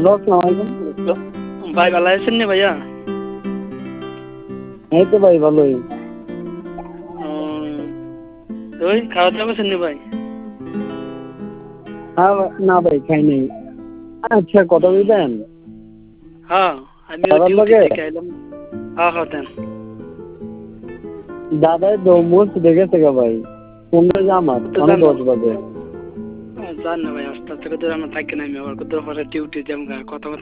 আসসালামু আলাইকুম। ভাই ভালো আছেন নি ভাইয়া? এই তো ভাই ভালোই। ওই খাওয়া দাওয়া করছেন নি ভাই? না ভাই খাই নাই। আচ্ছা কথা বলবেন হ্যাঁ, আমি দাদার ডিউটি লগে? থেকে আইলাম। হ্যাঁ হ্যাঁ দেন। দাদাই দৌমুস দেখেছে গা ভাই, কোনটা যে আমার তো অনেক জান না 10 বাজে। জান না ভাই, আস্তে আস্তে করে আমরা থাকি না, আমি আবার কোথাও পরে ডিউটি যাবো, কথা